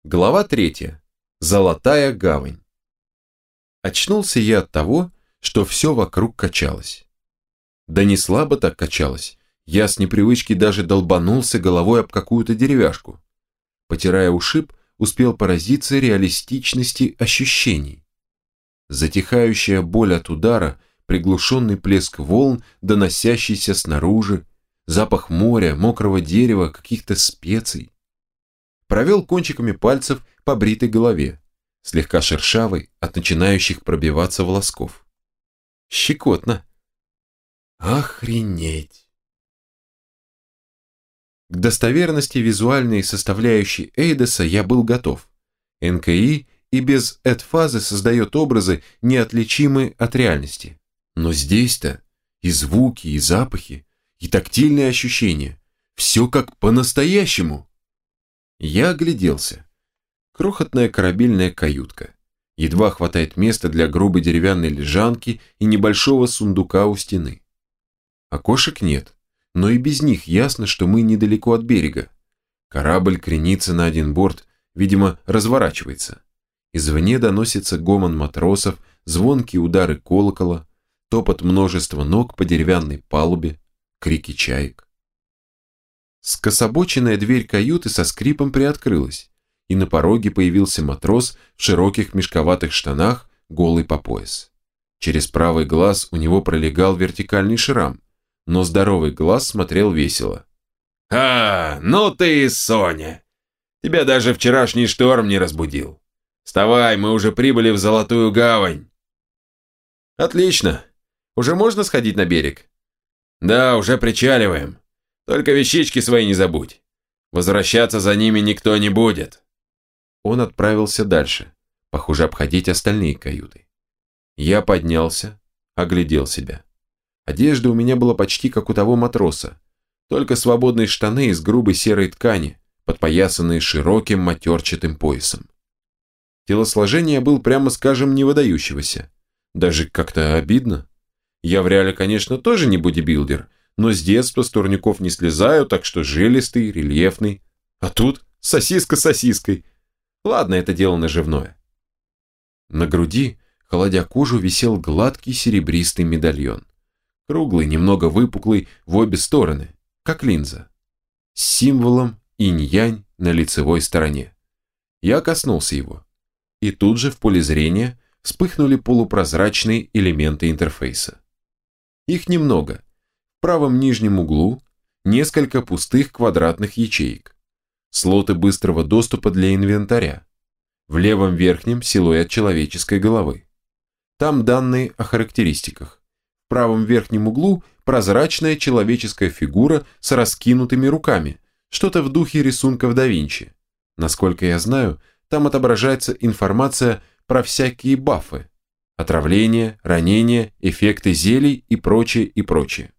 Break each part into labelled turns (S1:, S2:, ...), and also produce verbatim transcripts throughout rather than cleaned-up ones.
S1: Глава третья. Золотая гавань. Очнулся я от того, что все вокруг качалось. Да не слабо так качалось. Я с непривычки даже долбанулся головой об какую-то деревяшку. Потирая ушиб, успел поразиться реалистичности ощущений. Затихающая боль от удара, приглушенный плеск волн, доносящийся снаружи, запах моря, мокрого дерева, каких-то специй. Провел кончиками пальцев по бритой голове, слегка шершавой от начинающих пробиваться волосков. Щекотно. Охренеть. К достоверности визуальной составляющей Эйдоса я был готов. эн ка и и без эд-фазы создает образы, неотличимые от реальности. Но здесь-то и звуки, и запахи, и тактильные ощущения. Все как по-настоящему. Я огляделся. Крохотная корабельная каютка. Едва хватает места для грубой деревянной лежанки и небольшого сундука у стены. Окошек нет, но и без них ясно, что мы недалеко от берега. Корабль кренится на один борт, видимо, разворачивается. Извне доносится гомон матросов, звонкие удары колокола, топот множества ног по деревянной палубе, крики чаек. Скособоченная дверь каюты со скрипом приоткрылась, и на пороге появился матрос в широких мешковатых штанах, голый по пояс. Через правый глаз у него пролегал вертикальный шрам, но здоровый глаз смотрел весело. «А, ну ты и Соня! Тебя даже вчерашний шторм не разбудил. Вставай, мы уже прибыли в Золотую гавань!» «Отлично! Уже можно сходить на берег?» «Да, уже причаливаем. Только вещички свои не забудь. Возвращаться за ними никто не будет». Он отправился дальше, похоже, обходить остальные каюты. Я поднялся, оглядел себя. Одежда у меня была почти как у того матроса, только свободные штаны из грубой серой ткани, подпоясанные широким матерчатым поясом. Телосложение был, прямо скажем, не выдающегося. Даже как-то обидно. Я в реале, конечно, тоже не бодибилдер, но с детства с турников не слезаю, так что жилистый, рельефный. А тут сосиска сосиской. Ладно, это дело наживное. На груди, холодя кожу, висел гладкий серебристый медальон. Круглый, немного выпуклый в обе стороны, как линза. С символом инь-янь на лицевой стороне. Я коснулся его. И тут же в поле зрения вспыхнули полупрозрачные элементы интерфейса. Их немного. В правом нижнем углу несколько пустых квадратных ячеек. Слоты быстрого доступа для инвентаря. В левом верхнем силуэт человеческой головы. Там данные о характеристиках. В правом верхнем углу прозрачная человеческая фигура с раскинутыми руками. Что-то в духе рисунков да Винчи. Насколько я знаю, там отображается информация про всякие бафы. Отравления, ранения, эффекты зелий и прочее, и прочее.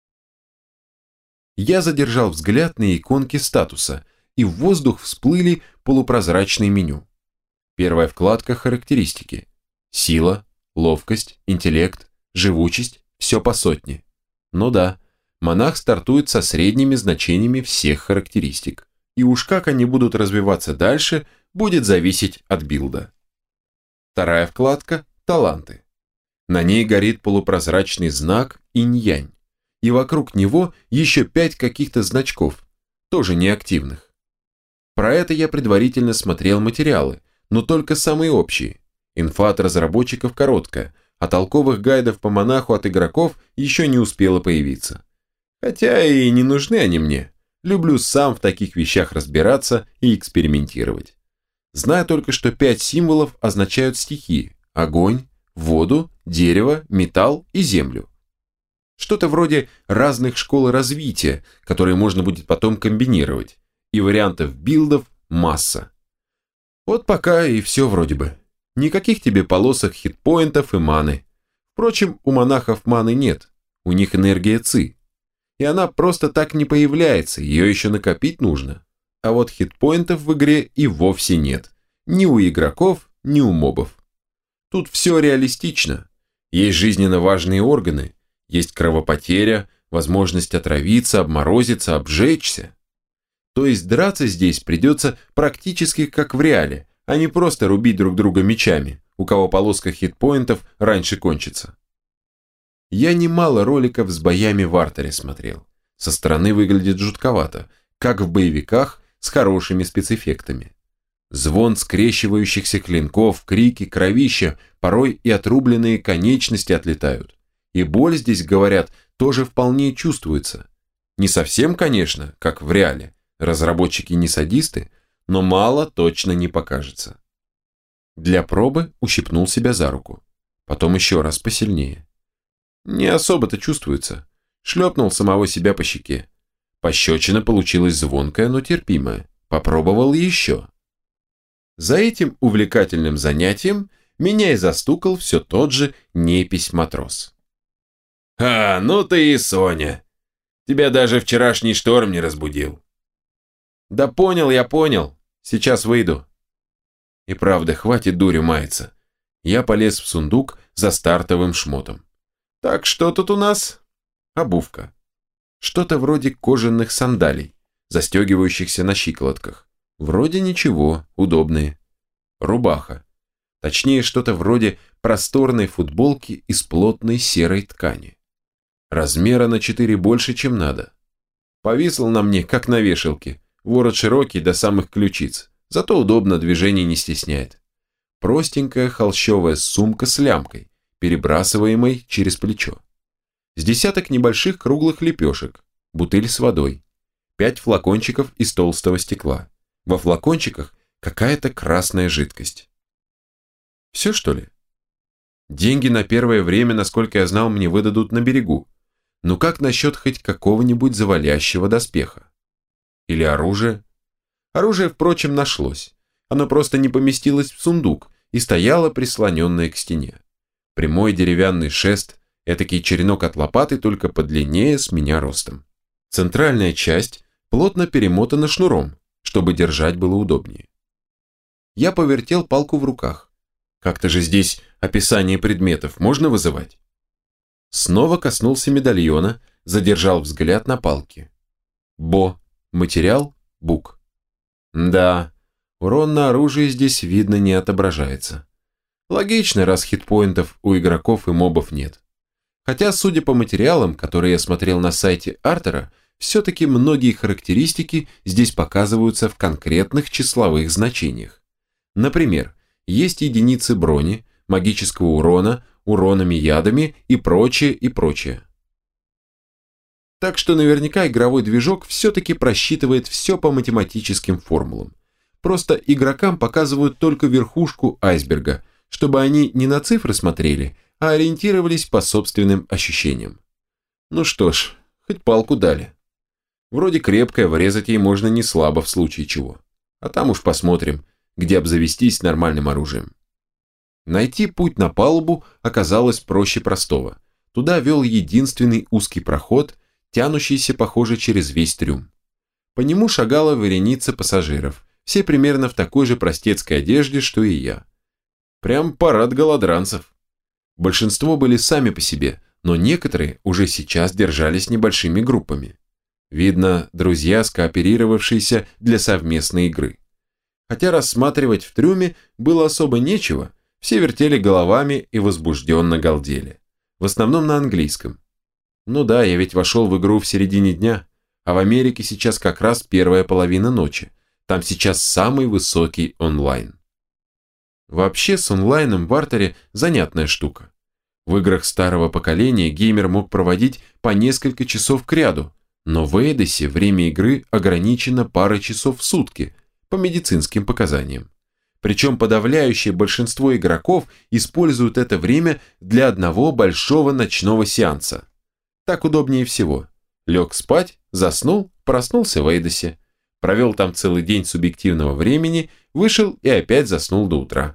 S1: Я задержал взгляд на иконки статуса, и в воздух всплыли полупрозрачные меню. Первая вкладка «Характеристики». Сила, ловкость, интеллект, живучесть, все по сотне. Ну да, монах стартует со средними значениями всех характеристик. И уж как они будут развиваться дальше, будет зависеть от билда. Вторая вкладка «Таланты». На ней горит полупрозрачный знак инь-янь. И вокруг него еще пять каких-то значков, тоже неактивных. Про это я предварительно смотрел материалы, но только самые общие. Инфа от разработчиков короткая, а толковых гайдов по монаху от игроков еще не успело появиться. Хотя и не нужны они мне. Люблю сам в таких вещах разбираться и экспериментировать. Знаю только, что пять символов означают стихии: огонь, воду, дерево, металл и землю. Что-то вроде разных школ развития, которые можно будет потом комбинировать. И вариантов билдов масса. Вот пока и все вроде бы. Никаких тебе полосок хитпоинтов и маны. Впрочем, у монахов маны нет. У них энергия ци. И она просто так не появляется, ее еще накопить нужно. А вот хитпоинтов в игре и вовсе нет. Ни у игроков, ни у мобов. Тут все реалистично. Есть жизненно важные органы. Есть кровопотеря, возможность отравиться, обморозиться, обжечься. То есть драться здесь придется практически как в реале, а не просто рубить друг друга мечами, у кого полоска хитпоинтов раньше кончится. Я немало роликов с боями в артере смотрел. Со стороны выглядит жутковато, как в боевиках с хорошими спецэффектами. Звон скрещивающихся клинков, крики, кровища, порой и отрубленные конечности отлетают. И боль здесь, говорят, тоже вполне чувствуется. Не совсем, конечно, как в реале, разработчики не садисты, но мало точно не покажется. Для пробы ущипнул себя за руку, потом еще раз посильнее. Не особо-то чувствуется. Шлепнул самого себя по щеке. Пощечина получилась звонкая, но терпимая. Попробовал еще. За этим увлекательным занятием меня и застукал все тот же непись-матрос. «А, ну ты и Соня! Тебя даже вчерашний шторм не разбудил!» «Да понял я, понял. Сейчас выйду». И правда, хватит дурью маяться. Я полез в сундук за стартовым шмотом. Так, что тут у нас? Обувка. Что-то вроде кожаных сандалий, застегивающихся на щиколотках. Вроде ничего, удобные. Рубаха. Точнее, что-то вроде просторной футболки из плотной серой ткани. Размера на четыре больше, чем надо. Повисла на мне, как на вешалке. Ворот широкий до самых ключиц. Зато удобно, движений не стесняет. Простенькая холщовая сумка с лямкой, перебрасываемой через плечо. С десяток небольших круглых лепешек, бутыль с водой, пять флакончиков из толстого стекла. Во флакончиках какая-то красная жидкость. Все, что ли? Деньги на первое время, насколько я знал, мне выдадут на берегу. Но как насчет хоть какого-нибудь завалящего доспеха? Или оружия? Оружие, впрочем, нашлось. Оно просто не поместилось в сундук и стояло прислоненное к стене. Прямой деревянный шест, этакий черенок от лопаты, только подлиннее с меня ростом. Центральная часть плотно перемотана шнуром, чтобы держать было удобнее. Я повертел палку в руках. Как-то же здесь описание предметов можно вызывать? Снова коснулся медальона, задержал взгляд на палке. Бо. Материал – бук. Да, урон на оружие здесь, видно, не отображается. Логично, раз хитпоинтов у игроков и мобов нет. Хотя, судя по материалам, которые я смотрел на сайте Артера, все-таки многие характеристики здесь показываются в конкретных числовых значениях. Например, есть единицы брони, магического урона, уронами ядами и прочее, и прочее. Так что наверняка игровой движок все-таки просчитывает все по математическим формулам. Просто игрокам показывают только верхушку айсберга, чтобы они не на цифры смотрели, а ориентировались по собственным ощущениям. Ну что ж, хоть палку дали. Вроде крепкая, врезать ей можно не слабо в случае чего. А там уж посмотрим, где обзавестись нормальным оружием. Найти путь на палубу оказалось проще простого. Туда вел единственный узкий проход, тянущийся, похоже, через весь трюм. По нему шагала вереница пассажиров, все примерно в такой же простецкой одежде, что и я. Прям парад голодранцев. Большинство были сами по себе, но некоторые уже сейчас держались небольшими группами. Видно, друзья, скооперировавшиеся для совместной игры. Хотя рассматривать в трюме было особо нечего, все вертели головами и возбужденно галдели. В основном на английском. Ну да, я ведь вошел в игру в середине дня, а в Америке сейчас как раз первая половина ночи. Там сейчас самый высокий онлайн. Вообще с онлайном в артере занятная штука. В играх старого поколения геймер мог проводить по несколько часов кряду, но в Эйдосе время игры ограничено парой часов в сутки, по медицинским показаниям. Причем подавляющее большинство игроков используют это время для одного большого ночного сеанса. Так удобнее всего. Лег спать, заснул, проснулся в Эйдосе. Провел там целый день субъективного времени, вышел и опять заснул до утра.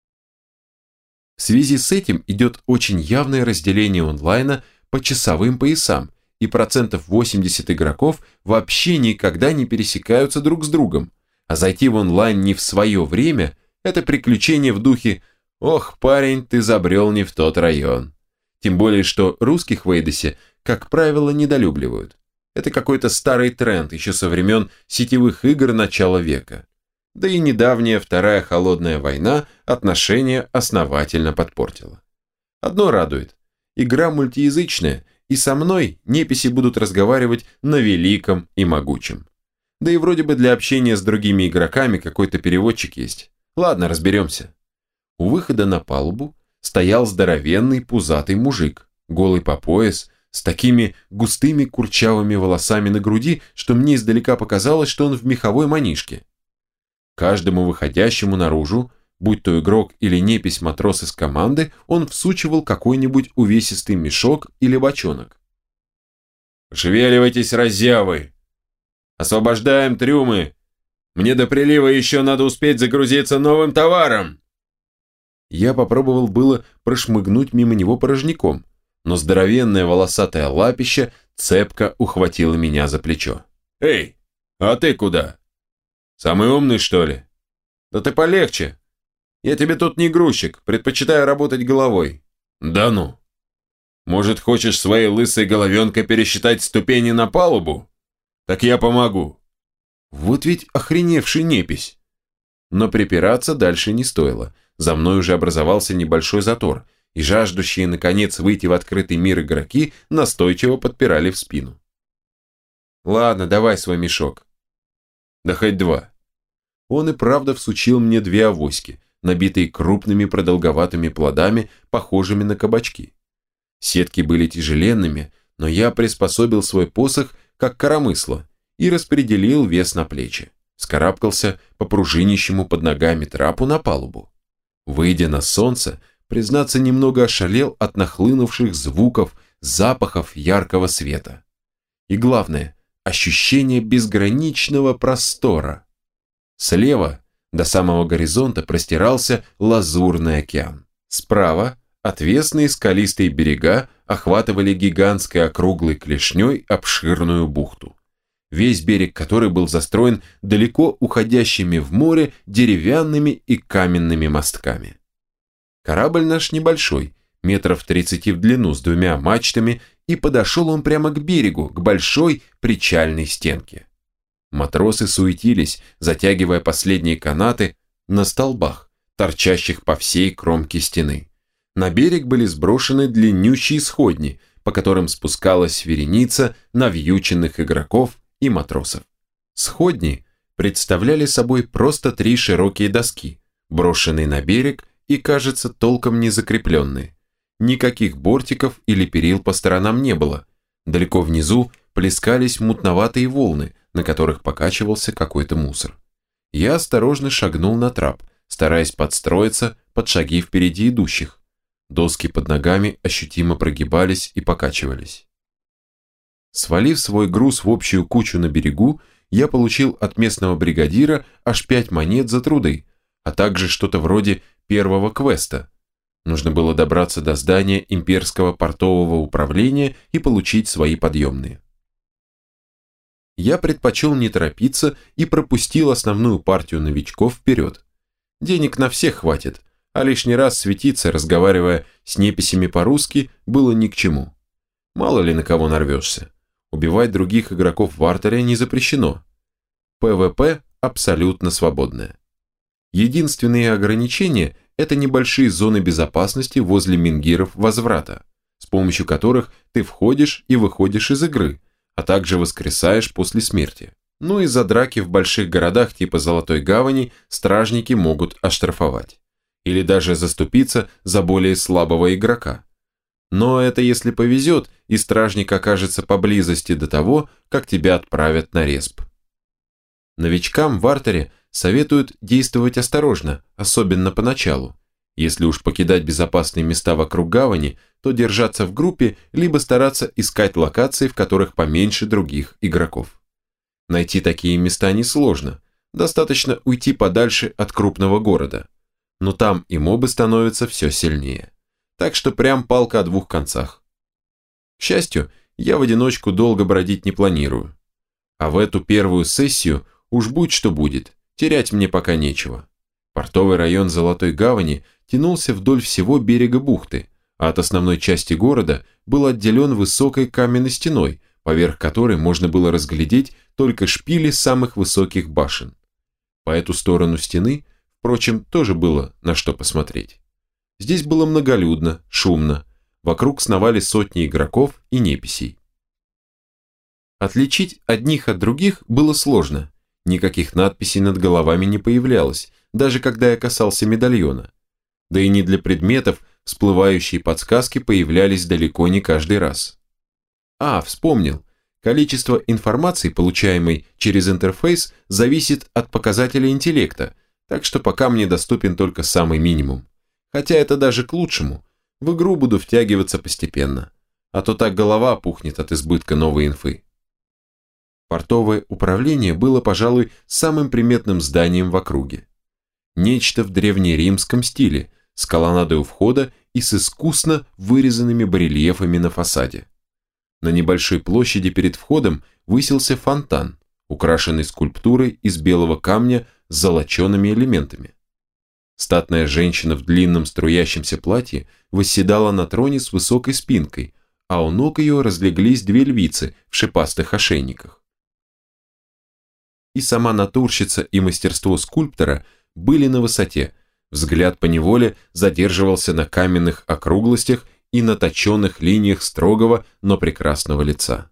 S1: В связи с этим идет очень явное разделение онлайна по часовым поясам, и процентов восемьдесят игроков вообще никогда не пересекаются друг с другом, а зайти в онлайн не в свое время – это приключение в духе «Ох, парень, ты забрел не в тот район». Тем более, что русских в Эйдосе, как правило, недолюбливают. Это какой-то старый тренд еще со времен сетевых игр начала века. Да и недавняя Вторая холодная война отношения основательно подпортила. Одно радует. Игра мультиязычная, и со мной неписи будут разговаривать на великом и могучем. Да и вроде бы для общения с другими игроками какой-то переводчик есть. Ладно, разберемся. У выхода на палубу стоял здоровенный пузатый мужик, голый по пояс, с такими густыми курчавыми волосами на груди, что мне издалека показалось, что он в меховой манишке. Каждому выходящему наружу, будь то игрок или непись матрос из команды, он всучивал какой-нибудь увесистый мешок или бочонок. «Пошевеливайтесь, раззявы! Освобождаем трюмы! Мне до прилива еще надо успеть загрузиться новым товаром!» Я попробовал было прошмыгнуть мимо него порожняком, но здоровенное волосатое лапище цепко ухватило меня за плечо. «Эй, а ты куда? Самый умный, что ли? Да ты полегче. Я тебе тут не грузчик, предпочитаю работать головой». «Да ну! Может, хочешь своей лысой головенкой пересчитать ступени на палубу? Так я помогу». Вот ведь охреневший непись. Но припираться дальше не стоило. За мной уже образовался небольшой затор, и жаждущие наконец выйти в открытый мир игроки настойчиво подпирали в спину. «Ладно, давай свой мешок». «Да хоть два». Он и правда всучил мне две авоськи, набитые крупными продолговатыми плодами, похожими на кабачки. Сетки были тяжеленными, но я приспособил свой посох как коромысло и распределил вес на плечи. Вскарабкался по пружинищему под ногами трапу на палубу. Выйдя на солнце, признаться, немного ошалел от нахлынувших звуков, запахов яркого света. И главное, ощущение безграничного простора. Слева до самого горизонта простирался лазурный океан. Справа отвесные скалистые берега охватывали гигантской округлой клешней обширную бухту, весь берег которой был застроен далеко уходящими в море деревянными и каменными мостками. Корабль наш небольшой, метров тридцати в длину, с двумя мачтами, и подошел он прямо к берегу, к большой причальной стенке. Матросы суетились, затягивая последние канаты на столбах, торчащих по всей кромке стены. На берег были сброшены длиннющие сходни, по которым спускалась вереница навьюченных игроков и матросов. Сходни представляли собой просто три широкие доски, брошенные на берег и, кажется, толком не закрепленные. Никаких бортиков или перил по сторонам не было. Далеко внизу плескались мутноватые волны, на которых покачивался какой-то мусор. Я осторожно шагнул на трап, стараясь подстроиться под шаги впереди идущих. Доски под ногами ощутимо прогибались и покачивались. Свалив свой груз в общую кучу на берегу, я получил от местного бригадира аж пять монет за труды, а также что-то вроде первого квеста. Нужно было добраться до здания имперского портового управления и получить свои подъемные. Я предпочел не торопиться и пропустил основную партию новичков вперед. Денег на всех хватит, а лишний раз светиться, разговаривая с неписями по-русски, было ни к чему. Мало ли на кого нарвешься. Убивать других игроков в артере не запрещено. ПВП абсолютно свободное. Единственные ограничения – это небольшие зоны безопасности возле мингиров возврата, с помощью которых ты входишь и выходишь из игры, а также воскресаешь после смерти. Ну и за драки в больших городах типа Золотой Гавани стражники могут оштрафовать. Или даже заступиться за более слабого игрока. Но это если повезет, и стражник окажется поблизости до того, как тебя отправят на респ. Новичкам в артере советуют действовать осторожно, особенно поначалу. Если уж покидать безопасные места вокруг гавани, то держаться в группе, либо стараться искать локации, в которых поменьше других игроков. Найти такие места несложно, достаточно уйти подальше от крупного города. Но там и мобы становятся все сильнее. Так что прям палка о двух концах. К счастью, я в одиночку долго бродить не планирую. А в эту первую сессию уж будь что будет, терять мне пока нечего. Портовый район Золотой Гавани тянулся вдоль всего берега бухты, а от основной части города был отделен высокой каменной стеной, поверх которой можно было разглядеть только шпили самых высоких башен. По эту сторону стены, впрочем, тоже было на что посмотреть. Здесь было многолюдно, шумно, вокруг сновали сотни игроков и неписей. Отличить одних от других было сложно, никаких надписей над головами не появлялось, даже когда я касался медальона. Да и не для предметов всплывающие подсказки появлялись далеко не каждый раз. А, вспомнил. Количество информации, получаемой через интерфейс, зависит от показателя интеллекта, так что пока мне доступен только самый минимум. Хотя это даже к лучшему. В игру буду втягиваться постепенно. А то так голова пухнет от избытка новой инфы. Портовое управление было, пожалуй, самым приметным зданием в округе. Нечто в древнеримском стиле, с колоннадой у входа и с искусно вырезанными барельефами на фасаде. На небольшой площади перед входом высился фонтан, украшенный скульптурой из белого камня с золочеными элементами. Статная женщина в длинном струящемся платье восседала на троне с высокой спинкой, а у ног ее разлеглись две львицы в шипастых ошейниках. И сама натурщица, и мастерство скульптора были на высоте, взгляд поневоле задерживался на каменных округлостях и на точенных линиях строгого, но прекрасного лица.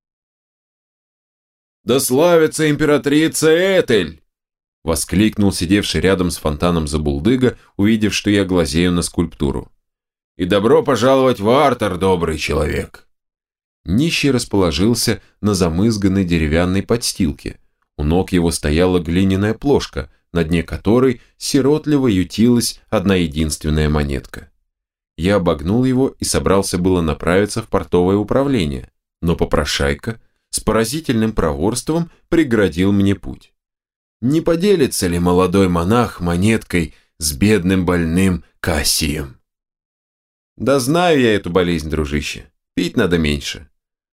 S1: «Да славится императрица Этель!» — воскликнул сидевший рядом с фонтаном Забулдыга, увидев, что я глазею на скульптуру. «И добро пожаловать в Артор, добрый человек!» Нищий расположился на замызганной деревянной подстилке. У ног его стояла глиняная плошка, на дне которой сиротливо ютилась одна единственная монетка. Я обогнул его и собрался было направиться в портовое управление, но попрошайка с поразительным проворством преградил мне путь. Не поделится ли молодой монах монеткой с бедным больным Кассием? Да знаю я эту болезнь, дружище, пить надо меньше.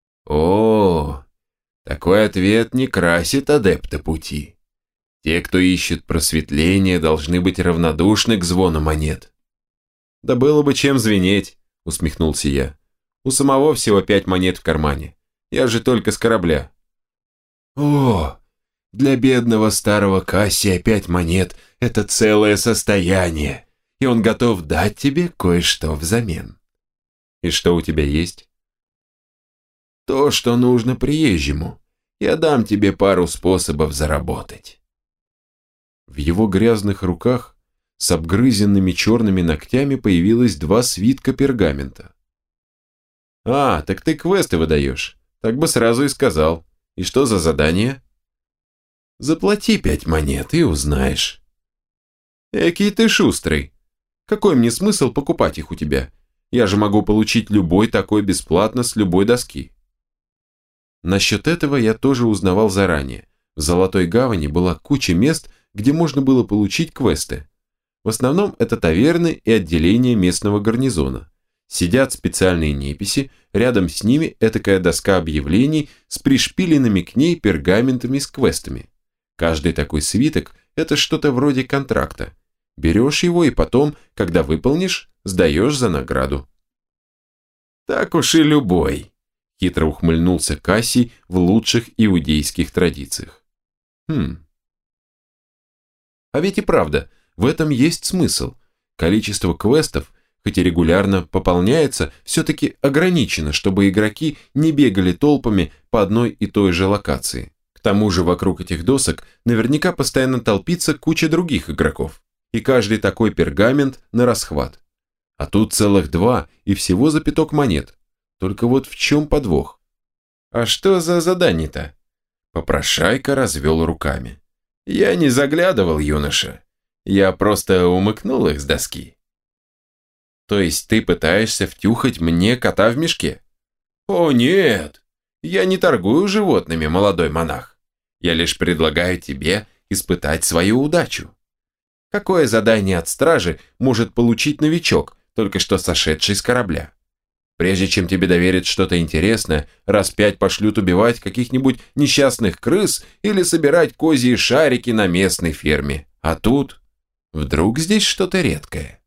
S1: О, такой ответ не красит адепта пути. Те, кто ищет просветления, должны быть равнодушны к звону монет. Да было бы чем звенеть, усмехнулся я. У самого всего пять монет в кармане. Я же только с корабля. О, для бедного старого Кассия пять монет – это целое состояние, и он готов дать тебе кое-что взамен. И что у тебя есть? То, что нужно приезжему. Я дам тебе пару способов заработать. В его грязных руках с обгрызенными черными ногтями появилось два свитка пергамента. «А, так ты квесты выдаешь. Так бы сразу и сказал. И что за задание?» «Заплати пять монет и узнаешь». «Экий ты шустрый. Какой мне смысл покупать их у тебя? Я же могу получить любой такой бесплатно с любой доски». Насчет этого я тоже узнавал заранее. В Золотой Гавани была куча мест, где можно было получить квесты. В основном это таверны и отделения местного гарнизона. Сидят специальные неписи, рядом с ними этакая доска объявлений с пришпиленными к ней пергаментами с квестами. Каждый такой свиток – это что-то вроде контракта. Берешь его и потом, когда выполнишь, сдаешь за награду. «Так уж и любой», – хитро ухмыльнулся Кассий в лучших иудейских традициях. «Хм. А ведь и правда, в этом есть смысл. Количество квестов, хоть и регулярно пополняется, все-таки ограничено, чтобы игроки не бегали толпами по одной и той же локации. К тому же вокруг этих досок наверняка постоянно толпится куча других игроков. И каждый такой пергамент на расхват. А тут целых два и всего за пяток монет. Только вот в чем подвох? А что за задание-то? Попрошайка развел руками. Я не заглядывал, юноша. Я просто умыкнул их с доски. То есть ты пытаешься втюхать мне кота в мешке? О нет, я не торгую животными, молодой монах. Я лишь предлагаю тебе испытать свою удачу. Какое задание от стражи может получить новичок, только что сошедший с корабля? Прежде чем тебе доверят что-то интересное, раз пять пошлют убивать каких-нибудь несчастных крыс или собирать козьи шарики на местной ферме. А тут вдруг здесь что-то редкое.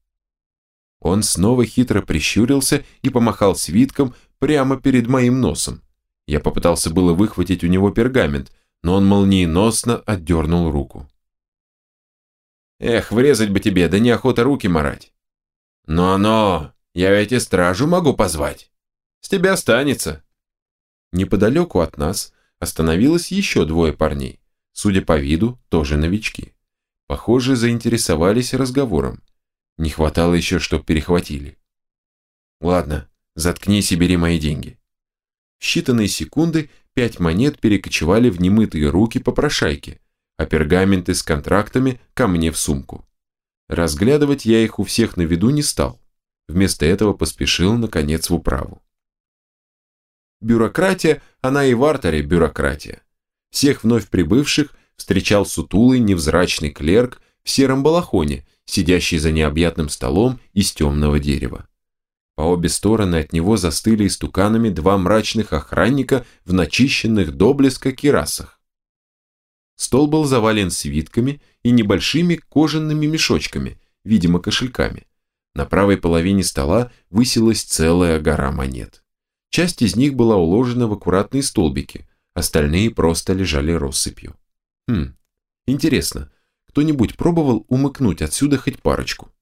S1: Он снова хитро прищурился и помахал свитком прямо перед моим носом. Я попытался было выхватить у него пергамент, но он молниеносно отдернул руку. «Эх, врезать бы тебе, да неохота руки марать». «Но-но, я ведь и стражу могу позвать. С тебя останется». Неподалеку от нас остановилось еще двое парней, судя по виду, тоже новички. Похоже, заинтересовались разговором. Не хватало еще, чтоб перехватили. «Ладно, заткнись и бери мои деньги». В считанные секунды пять монет перекочевали в немытые руки попрошайки, а пергаменты с контрактами ко мне в сумку. Разглядывать я их у всех на виду не стал. Вместо этого поспешил, наконец, в управу. Бюрократия, она и в артере бюрократия. Всех вновь прибывших встречал сутулый невзрачный клерк в сером балахоне, сидящий за необъятным столом из темного дерева. По обе стороны от него застыли истуканами два мрачных охранника в начищенных до блеска кирасах. Стол был завален свитками и небольшими кожаными мешочками, видимо, кошельками. На правой половине стола высилась целая гора монет. Часть из них была уложена в аккуратные столбики, остальные просто лежали россыпью. Хм, интересно, кто-нибудь пробовал умыкнуть отсюда хоть парочку?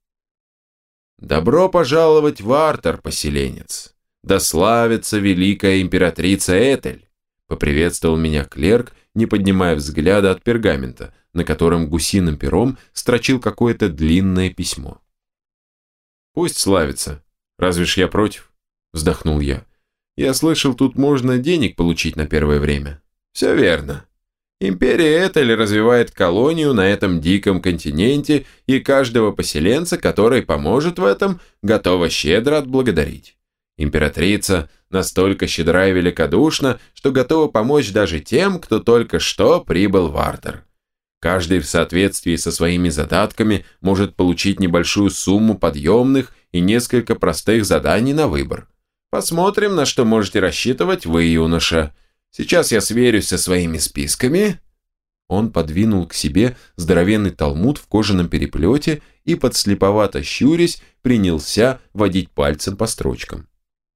S1: «Добро пожаловать в Артер, поселенец! Да славится великая императрица Этель!» Поприветствовал меня клерк, не поднимая взгляда от пергамента, на котором гусиным пером строчил какое-то длинное письмо. «Пусть славится. Разве ж я против?» – вздохнул я. «Я слышал, тут можно денег получить на первое время». «Все верно. Империя Этель развивает колонию на этом диком континенте, и каждого поселенца, который поможет в этом, готова щедро отблагодарить. Императрица настолько щедра и великодушна, что готова помочь даже тем, кто только что прибыл в Артер. Каждый в соответствии со своими задатками может получить небольшую сумму подъемных и несколько простых заданий на выбор. Посмотрим, на что можете рассчитывать вы, юноша. Сейчас я сверюсь со своими списками». Он подвинул к себе здоровенный талмуд в кожаном переплете и, подслеповато щурясь, принялся водить пальцем по строчкам.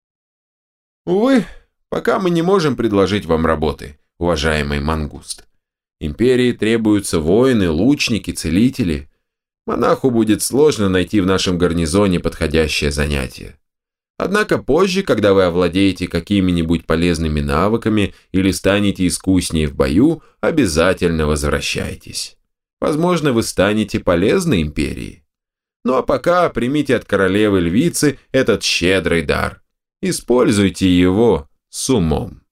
S1: «Увы, пока мы не можем предложить вам работы, уважаемый мангуст. Империи требуются воины, лучники, целители. Монаху будет сложно найти в нашем гарнизоне подходящее занятие. Однако позже, когда вы овладеете какими-нибудь полезными навыками или станете искуснее в бою, обязательно возвращайтесь. Возможно, вы станете полезны империи. Ну а пока примите от королевы-львицы этот щедрый дар. Используйте его с умом».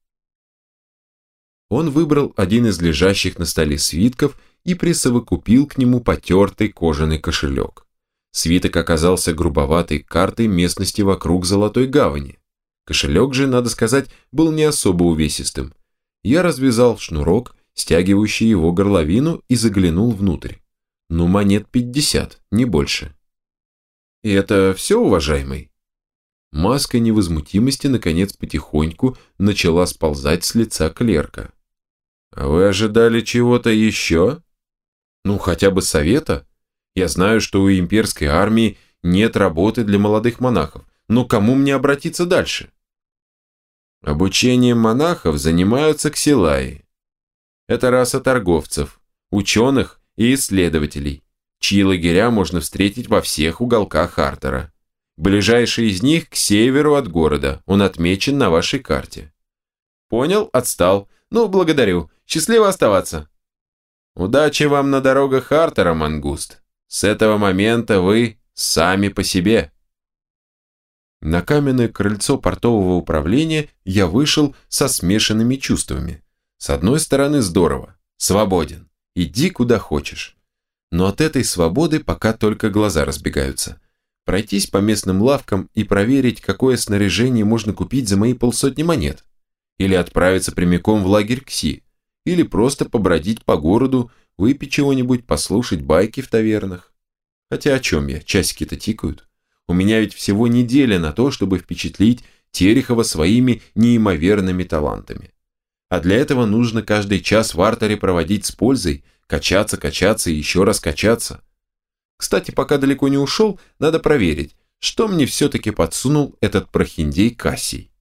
S1: Он выбрал один из лежащих на столе свитков и присовокупил к нему потертый кожаный кошелек. Свиток оказался грубоватой картой местности вокруг Золотой Гавани. Кошелек же, надо сказать, был не особо увесистым. Я развязал шнурок, стягивающий его горловину, и заглянул внутрь. Ну, монет пятьдесят, не больше. «И это все, уважаемый?» Маска невозмутимости, наконец, потихоньку начала сползать с лица клерка. «А вы ожидали чего-то еще? Ну, хотя бы совета? Я знаю, что у имперской армии нет работы для молодых монахов, но кому мне обратиться дальше?» Обучением монахов занимаются ксилаи. Это раса торговцев, ученых и исследователей, чьи лагеря можно встретить во всех уголках Артера. Ближайший из них к северу от города, он отмечен на вашей карте. Понял, отстал. Ну, благодарю. Счастливо оставаться. Удачи вам на дорогах Артера, мангуст. С этого момента вы сами по себе. На каменное крыльцо портового управления я вышел со смешанными чувствами. С одной стороны, здорово, свободен, иди куда хочешь. Но от этой свободы пока только глаза разбегаются. Пройтись по местным лавкам и проверить, какое снаряжение можно купить за мои полсотни монет. Или отправиться прямиком в лагерь Кси. Или просто побродить по городу, выпить чего-нибудь, послушать байки в тавернах. Хотя о чем я, часики-то тикают. У меня ведь всего неделя на то, чтобы впечатлить Терехова своими неимоверными талантами. А для этого нужно каждый час в артере проводить с пользой, качаться, качаться и еще раз качаться. Кстати, пока далеко не ушел, надо проверить, что мне все-таки подсунул этот прохиндей Кассий.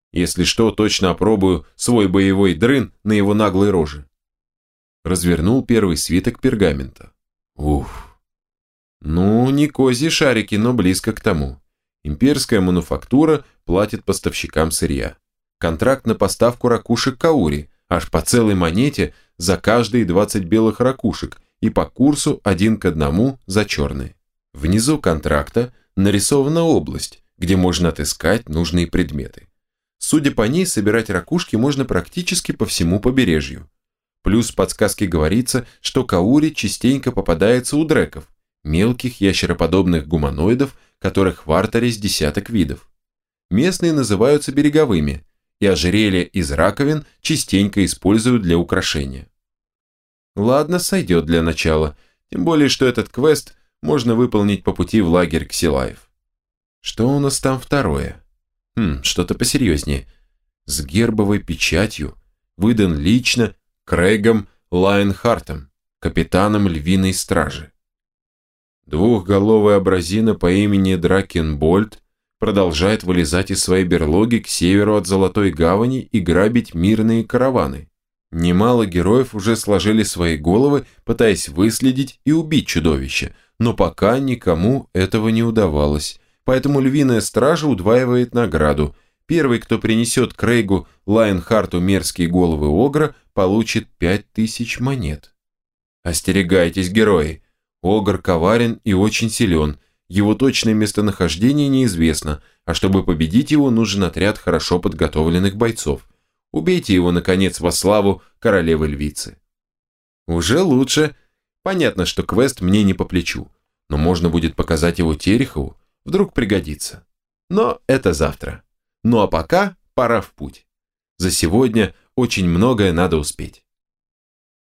S1: Если что, точно опробую свой боевой дрын на его наглой роже. Развернул первый свиток пергамента. Уф. Ну, не козьи шарики, но близко к тому. Имперская мануфактура платит поставщикам сырья. Контракт на поставку ракушек каури, аж по целой монете за каждые двадцать белых ракушек и по курсу один к одному за черные. Внизу контракта нарисована область, где можно отыскать нужные предметы. Судя по ней, собирать ракушки можно практически по всему побережью. Плюс в подсказке говорится, что каури частенько попадается у дреков, мелких ящероподобных гуманоидов, которых в Арторе с десяток видов. Местные называются береговыми, и ожерелья из раковин частенько используют для украшения. Ладно, сойдет для начала, тем более, что этот квест можно выполнить по пути в лагерь Ксилаев. Что у нас там второе? Хм, что-то посерьезнее. С гербовой печатью, выдан лично Крейгом Лайнхартом, капитаном львиной стражи. Двухголовая абразина по имени Дракенбольд продолжает вылезать из своей берлоги к северу от Золотой Гавани и грабить мирные караваны. Немало героев уже сложили свои головы, пытаясь выследить и убить чудовище, но пока никому этого не удавалось, поэтому львиная стража удваивает награду. Первый, кто принесет Крейгу Лайнхарту мерзкие головы огра, получит пять тысяч монет. Остерегайтесь, герои! Огр коварен и очень силен, его точное местонахождение неизвестно, а чтобы победить его, нужен отряд хорошо подготовленных бойцов. Убейте его, наконец, во славу королевы-львицы. Уже лучше. Понятно, что квест мне не по плечу, но можно будет показать его Терехову, вдруг пригодится. Но это завтра. Ну а пока пора в путь. За сегодня очень многое надо успеть.